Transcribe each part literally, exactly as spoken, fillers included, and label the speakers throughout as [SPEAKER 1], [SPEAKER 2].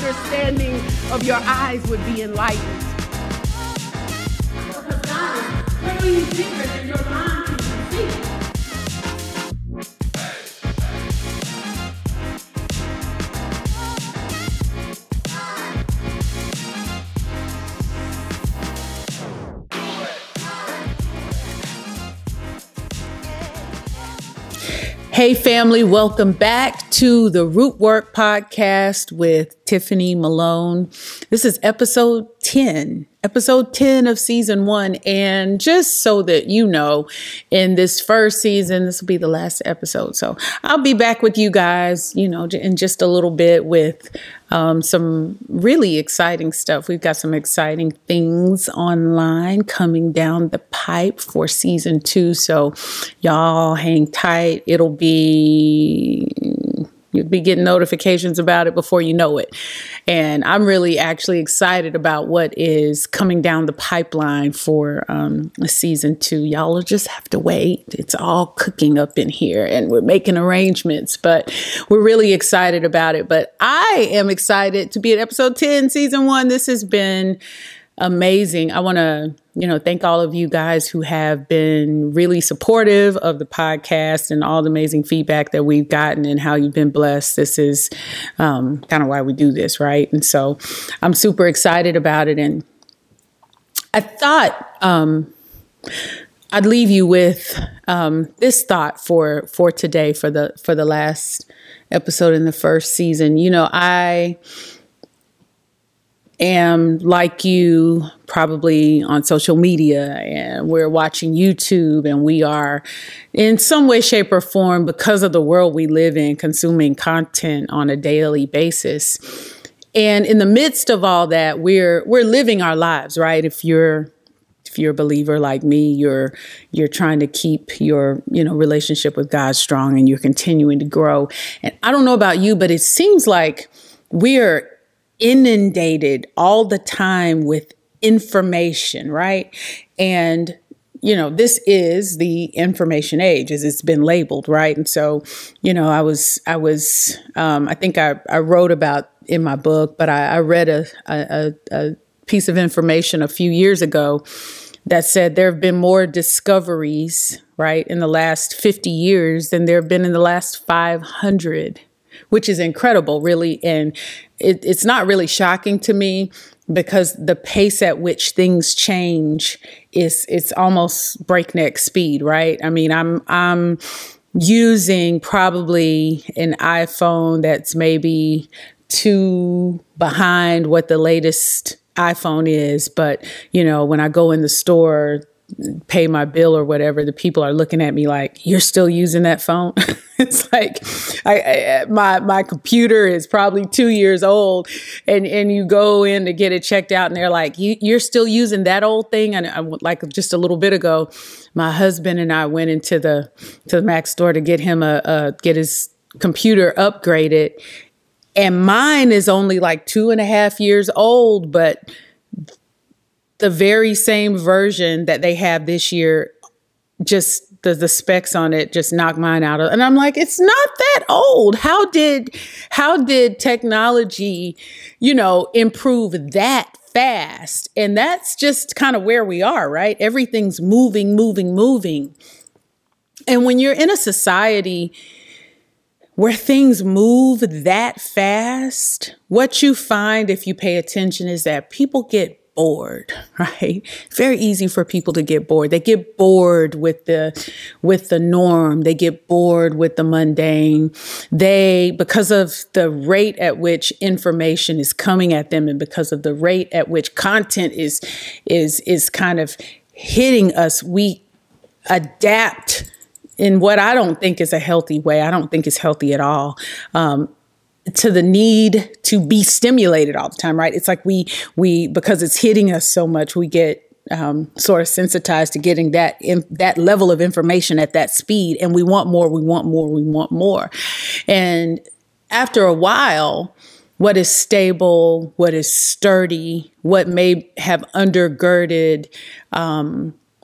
[SPEAKER 1] understanding of your eyes would be enlightened. Because God is way bigger than your mind can conceive. Hey family, welcome back to the Root Work Podcast with Tiffany Malone. This is episode ten, episode ten of season one. And just so that you know, in this first season, this will be the last episode. So I'll be back with you guys, you know, in just a little bit with um, some really exciting stuff. We've got some exciting things online coming down the pipe for season two. So y'all hang tight. It'll be... You'll be getting notifications about it before you know it. And I'm really actually excited about what is coming down the pipeline for um, season two. Y'all will just have to wait. It's all cooking up in here and we're making arrangements, but we're really excited about it. But I am excited to be at episode ten, season one. This has been amazing. I want to, you know, thank all of you guys who have been really supportive of the podcast and all the amazing feedback that we've gotten and how you've been blessed. This is um, kind of why we do this, right? And so I'm super excited about it. And I thought um, I'd leave you with um, this thought for for today, for the for the last episode in the first season. You know, I am like you, probably on social media, and we're watching YouTube, and we are in some way, shape, or form, because of the world we live in, consuming content on a daily basis. And in the midst of all that, we're we're living our lives, right? If you're if you're a believer like me, you're you're trying to keep your, you know, relationship with God strong, and you're continuing to grow. And I don't know about you, but it seems like we're inundated all the time with information, right? And, you know, this is the information age, as it's been labeled, right? And so, you know, I was, I was, um, I think I, I wrote about in my book, but I, I read a, a, a piece of information a few years ago that said there have been more discoveries, right, in the last fifty years than there have been in the last five hundred, which is incredible, really. And it, it's not really shocking to me, because the pace at which things change is it's almost breakneck speed, right? I mean, I'm I'm using probably an iPhone that's maybe two behind what the latest iPhone is. But, you know, when I go in the store, pay my bill or whatever, the people are looking at me like, you're still using that phone? It's like I, I, my my computer is probably two years old, and, and you go in to get it checked out, and they're like, you, you're still using that old thing? And I, like just a little bit ago, my husband and I went into the to the Mac store to get him a, a get his computer upgraded, and mine is only like two and a half years old, but the very same version that they have this year, just the, the specs on it just knocked mine out. And I'm like, it's not that old. How did, how did technology, you know, improve that fast? And that's just kind of where we are, right? Everything's moving, moving, moving. And when you're in a society where things move that fast, what you find, if you pay attention, is that people get bored, right? Very easy for people to get bored. They get bored with the with the norm. They get bored with the mundane. They, because of the rate at which information is coming at them, and because of the rate at which content is is is kind of hitting us, we adapt in what I don't think is a healthy way. I don't think it's healthy at all. Um, to the need to be stimulated all the time, right? It's like we, we, because it's hitting us so much, we get um, sort of sensitized to getting that, in, that level of information at that speed. And we want more, we want more, we want more. And after a while, what is stable, what is sturdy, what may have undergirded, um,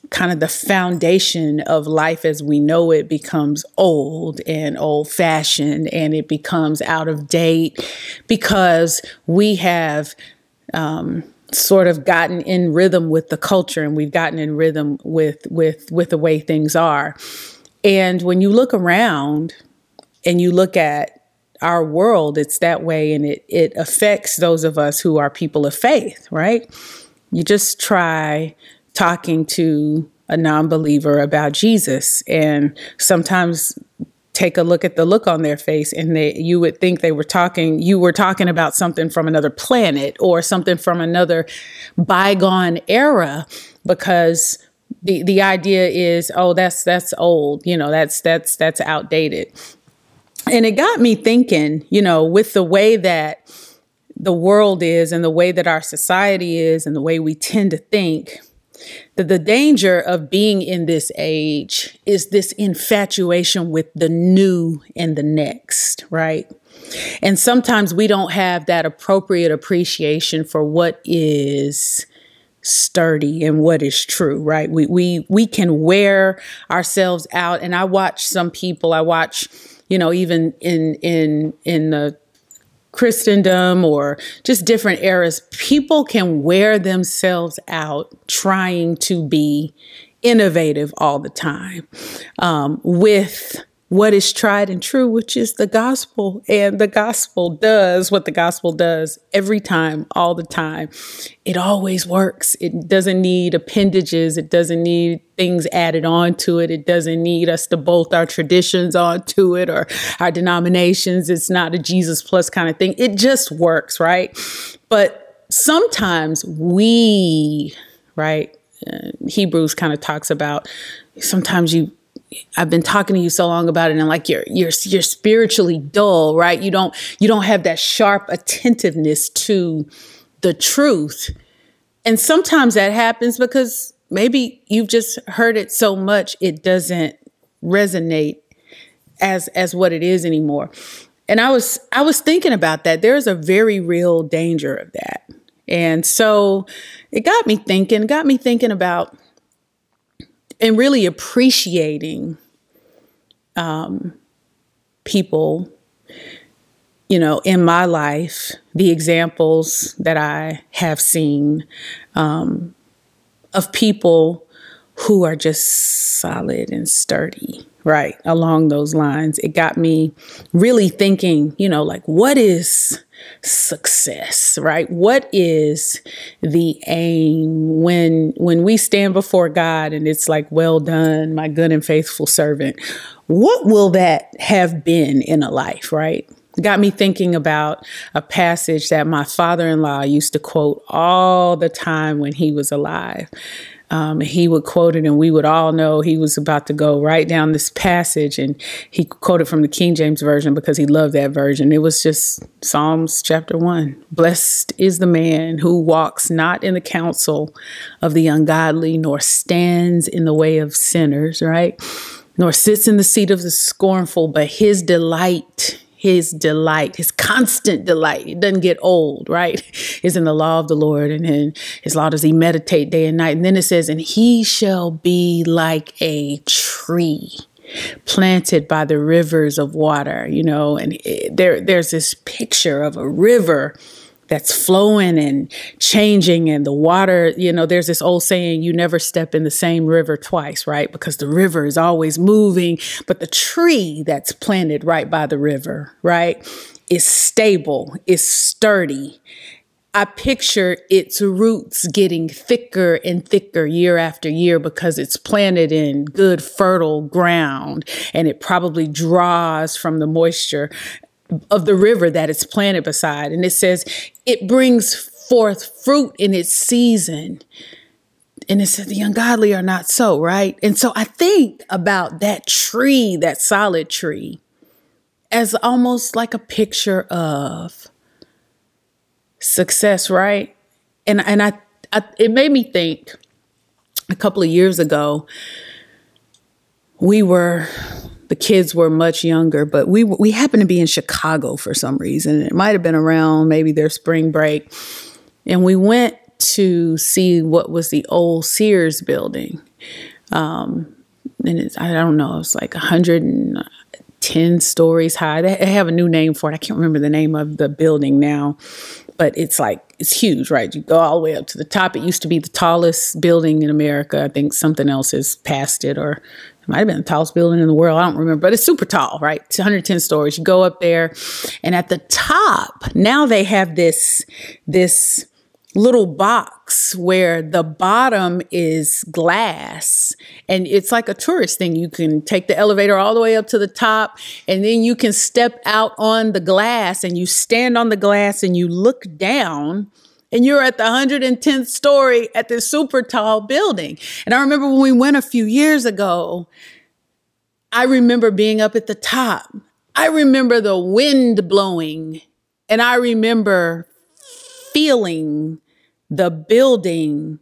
[SPEAKER 1] kind of the foundation of life as we know it becomes old and old fashioned, and it becomes out of date because we have um, sort of gotten in rhythm with the culture, and we've gotten in rhythm with with with the way things are. And when you look around and you look at our world, it's that way, and it it affects those of us who are people of faith, right? You just try talking to a non-believer about Jesus, and sometimes take a look at the look on their face, and they, you would think they were talking, you were talking about something from another planet or something from another bygone era, because the the idea is, oh, that's that's old, you know, that's that's that's outdated. And it got me thinking, you know, with the way that the world is and the way that our society is and the way we tend to think, that the danger of being in this age is this infatuation with the new and the next, right? And sometimes we don't have that appropriate appreciation for what is sturdy and what is true, right? We we we can wear ourselves out. And I watch some people, I watch, you know, even in in in the Christendom or just different eras, people can wear themselves out trying to be innovative all the time um, with what is tried and true, which is the gospel. And the gospel does what the gospel does every time, all the time. It always works. It doesn't need appendages. It doesn't need things added on to it. It doesn't need us to bolt our traditions onto it or our denominations. It's not a Jesus plus kind of thing. It just works, right? But sometimes we, right, uh, Hebrews kind of talks about sometimes you, I've been talking to you so long about it, and like you're you're you're spiritually dull, right? You don't you don't have that sharp attentiveness to the truth. And sometimes that happens because maybe you've just heard it so much it doesn't resonate as as what it is anymore. And I was I was thinking about that. There's a very real danger of that. And so it got me thinking, got me thinking about and really appreciating um, people, you know, in my life, the examples that I have seen um, of people who are just solid and sturdy, right? Along those lines, it got me really thinking, you know, like, what is success, right? What is the aim when when we stand before God and it's like, well done, my good and faithful servant? What will that have been in a life, right? Got me thinking about a passage that my father-in-law used to quote all the time when he was alive. Um, he would quote it, and we would all know he was about to go right down this passage. And he quoted from the King James Version because he loved that version. It was just Psalms chapter one. Blessed is the man who walks not in the counsel of the ungodly, nor stands in the way of sinners, right? Nor sits in the seat of the scornful, but his delight His delight, his constant delight, it doesn't get old, right? Is in the law of the Lord, and in his law does he meditate day and night. And then it says, and he shall be like a tree planted by the rivers of water, you know, and it, there, there's this picture of a river that's flowing and changing, and the water, you know, there's this old saying, you never step in the same river twice, right? Because the river is always moving, but the tree that's planted right by the river, right, is stable, is sturdy. I picture its roots getting thicker and thicker year after year because it's planted in good, fertile ground, and it probably draws from the moisture of the river that it's planted beside. And it says it brings forth fruit in its season. And it says the ungodly are not so, right? And so I think about that tree, that solid tree, as almost like a picture of success, right? And and I, I it made me think a couple of years ago, we were The kids were much younger, but we we happened to be in Chicago for some reason. It might have been around maybe their spring break. And we went to see what was the old Sears building. Um, and it's, I don't know, it's like one hundred ten stories high. They have a new name for it. I can't remember the name of the building now, but it's like, it's huge, right? You go all the way up to the top. It used to be the tallest building in America. I think something else has passed it, or it might have been the tallest building in the world. I don't remember, but it's super tall, right? It's one hundred ten stories. You go up there, and at the top, now they have this, this little box where the bottom is glass, and it's like a tourist thing. You can take the elevator all the way up to the top, and then you can step out on the glass, and you stand on the glass and you look down, and you're at the one hundred tenth story at this super tall building. And I remember when we went a few years ago, I remember being up at the top. I remember the wind blowing, and I remember feeling the building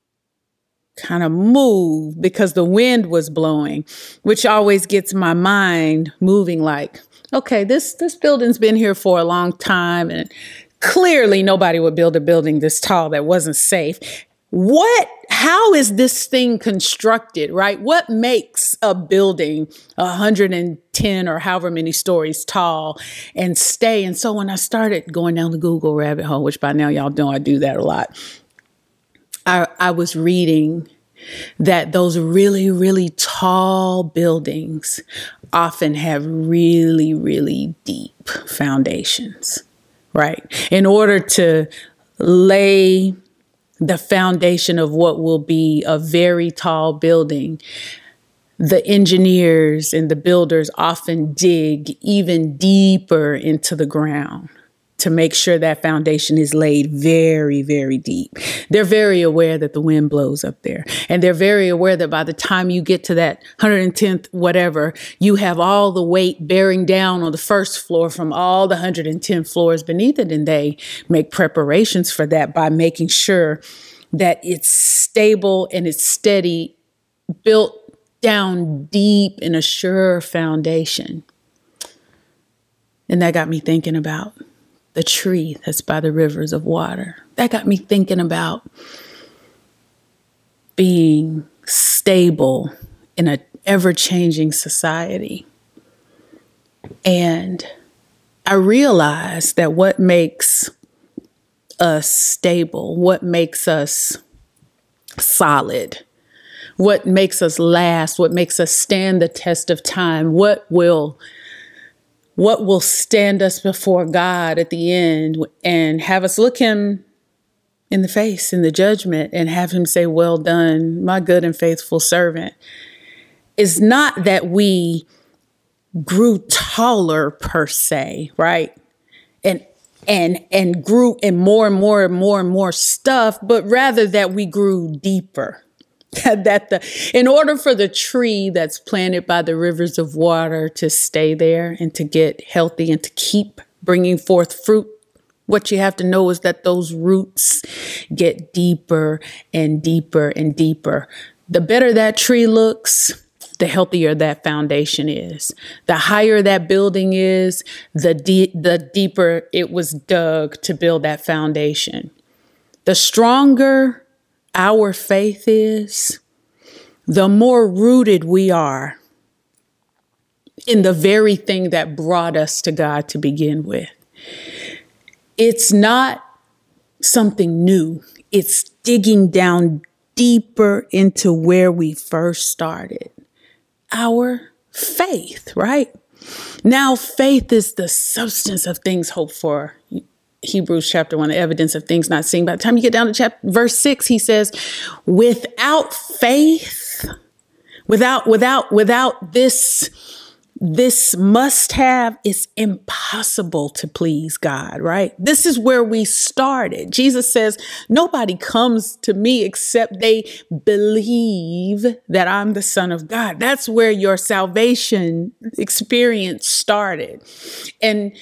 [SPEAKER 1] kind of move because the wind was blowing, which always gets my mind moving like, okay, this, this building's been here for a long time, and clearly nobody would build a building this tall that wasn't safe. What, how is this thing constructed, right? What makes a building one hundred ten or however many stories tall and stay? And so when I started going down the Google rabbit hole, which by now y'all know I do that a lot, I, I was reading that those really, really tall buildings often have really, really deep foundations, right? In order to lay the foundation of what will be a very tall building, the engineers and the builders often dig even deeper into the ground to make sure that foundation is laid very, very deep. They're very aware that the wind blows up there. And they're very aware that by the time you get to that one hundred tenth whatever, you have all the weight bearing down on the first floor from all the one hundred ten floors beneath it. And they make preparations for that by making sure that it's stable and it's steady, built down deep in a sure foundation. And that got me thinking about the tree that's by the rivers of water. That got me thinking about being stable in an ever-changing society. And I realized that what makes us stable, what makes us solid, what makes us last, what makes us stand the test of time, what will What will stand us before God at the end and have us look him in the face in the judgment and have him say, well done, my good and faithful servant, is not that we grew taller per se, right? And and and grew in more and more and more and more stuff, but rather that we grew deeper. That the in order for the tree that's planted by the rivers of water to stay there and to get healthy and to keep bringing forth fruit, what you have to know is that those roots get deeper and deeper and deeper. The better that tree looks, the healthier that foundation is. The higher that building is, the de- the deeper it was dug to build that foundation. The stronger our faith is, the more rooted we are in the very thing that brought us to God to begin with. It's not something new. It's digging down deeper into where we first started. Our faith, right? Now, faith is the substance of things hoped for. Hebrews chapter one, the evidence of things not seen. By the time you get down to chapter verse six, he says, without faith, without, without, without this, this must have, it's impossible to please God, right? This is where we started. Jesus says, nobody comes to me except they believe that I'm the Son of God. That's where your salvation experience started. And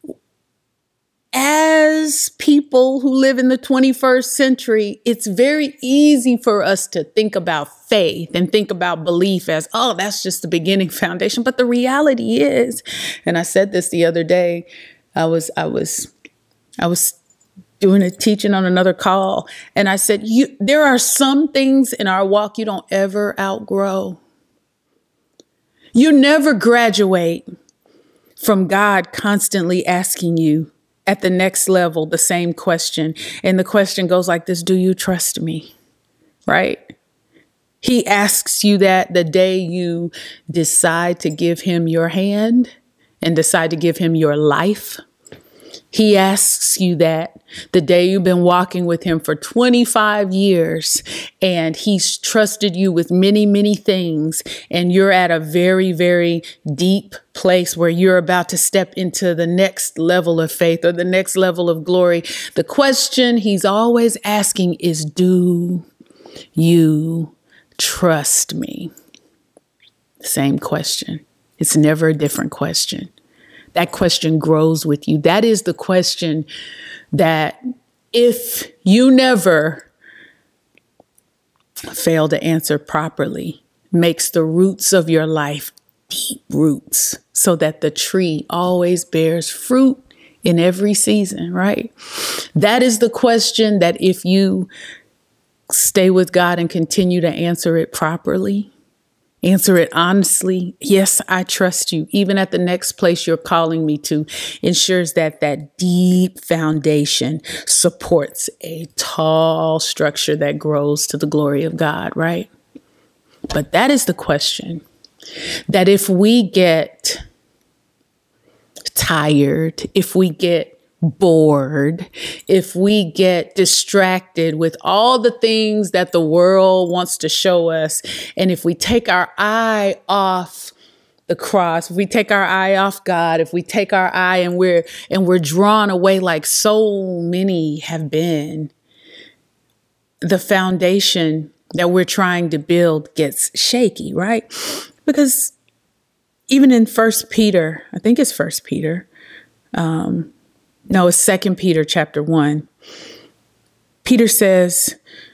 [SPEAKER 1] as people who live in the twenty-first century, it's very easy for us to think about faith and think about belief as, oh, that's just the beginning foundation. But the reality is, and I said this the other day, I was, I was, I was doing a teaching on another call. And I said, you, there are some things in our walk you don't ever outgrow. You never graduate from God constantly asking you at the next level the same question. And the question goes like this: do you trust me? Right? He asks you that the day you decide to give him your hand and decide to give him your life. He asks you that the day you've been walking with him for twenty-five years and he's trusted you with many, many things. And you're at a very, very deep place where you're about to step into the next level of faith or the next level of glory. The question he's always asking is, do you trust me? Same question. It's never a different question. That question grows with you. That is the question that if you never fail to answer properly, makes the roots of your life deep roots so that the tree always bears fruit in every season, right? That is the question that if you stay with God and continue to answer it properly, answer it honestly. Yes, I trust you. Even at the next place you're calling me to, ensures that that deep foundation supports a tall structure that grows to the glory of God, right? But that is the question that if we get tired, if we get bored, if we get distracted with all the things that the world wants to show us, and if we take our eye off the cross, if we take our eye off God, if we take our eye and we're and we're drawn away like so many have been, the foundation that we're trying to build gets shaky, right? Because even in First Peter, I think it's First Peter, um, No, it's Second Peter chapter one. Peter says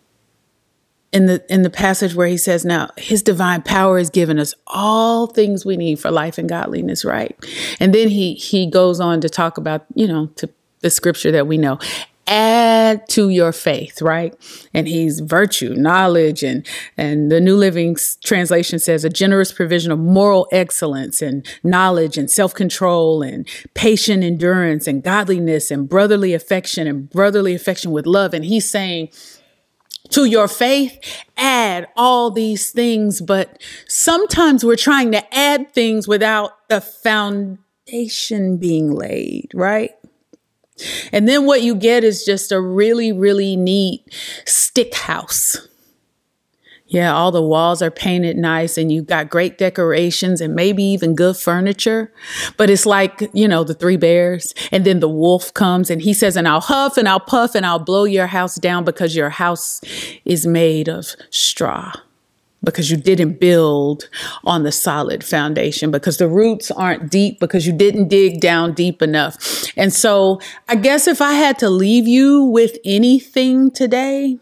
[SPEAKER 1] in the in the passage where he says, now his divine power has given us all things we need for life and godliness, right? And then he he goes on to talk about, you know, to the scripture that we know. Add to your faith, right? And he's virtue, knowledge, and and the New Living Translation says a generous provision of moral excellence and knowledge and self-control and patient endurance and godliness and brotherly affection and brotherly affection with love. And he's saying, to your faith, add all these things. But sometimes we're trying to add things without the foundation being laid, right? And then what you get is just a really, really neat stick house. Yeah, all the walls are painted nice and you've got great decorations and maybe even good furniture. But it's like, you know, the three bears. And then the wolf comes and he says, and I'll huff and I'll puff and I'll blow your house down because your house is made of straw. Because you didn't build on the solid foundation, because the roots aren't deep, because you didn't dig down deep enough. And so I guess if I had to leave you with anything today,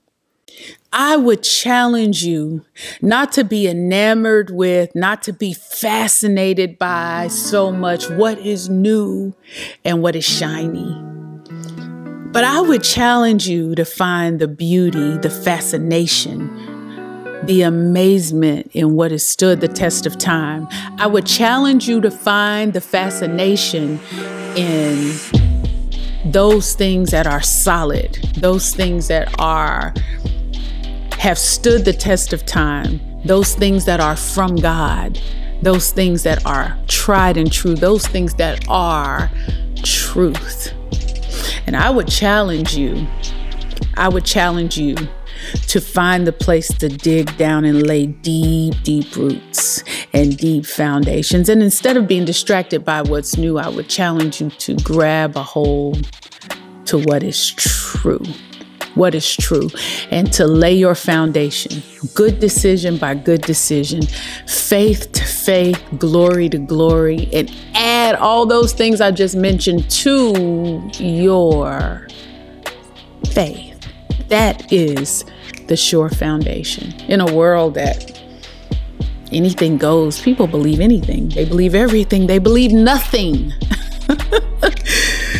[SPEAKER 1] I would challenge you not to be enamored with, not to be fascinated by so much what is new and what is shiny. But I would challenge you to find the beauty, the fascination, the amazement in what has stood the test of time. I would challenge you to find the fascination in those things that are solid, those things that are have stood the test of time, those things that are from God, those things that are tried and true, those things that are truth. And I would challenge you, I would challenge you to find the place to dig down and lay deep, deep roots and deep foundations. And instead of being distracted by what's new, I would challenge you to grab a hold to what is true, what is true, and to lay your foundation, good decision by good decision, faith to faith, glory to glory, and add all those things I just mentioned to your faith. That is the sure foundation. In a world that anything goes, people believe anything. They believe everything. They believe nothing.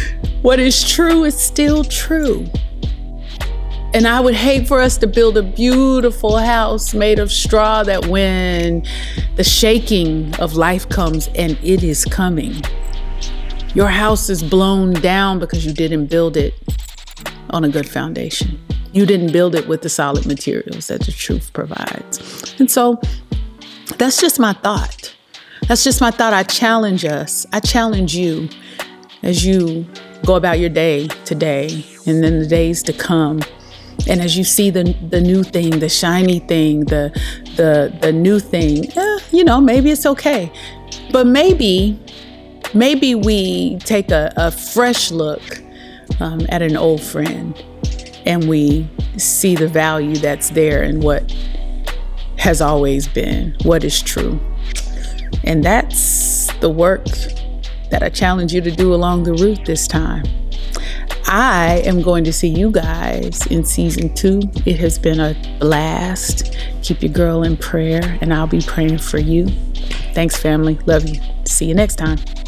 [SPEAKER 1] What is true is still true. And I would hate for us to build a beautiful house made of straw that when the shaking of life comes, and it is coming, your house is blown down because you didn't build it on a good foundation. You didn't build it with the solid materials that the truth provides. And so that's just my thought. That's just my thought. I challenge us. I challenge you as you go about your day today and then the days to come. And as you see the the new thing, the shiny thing, the the the new thing, eh, you know, maybe it's okay. But maybe, maybe we take a, a fresh look um, at an old friend and we see the value that's there in what has always been, what is true. And that's the work that I challenge you to do along the route this time. I am going to see you guys in season two. It has been a blast. Keep your girl in prayer, and I'll be praying for you. Thanks, family. Love you. See you next time.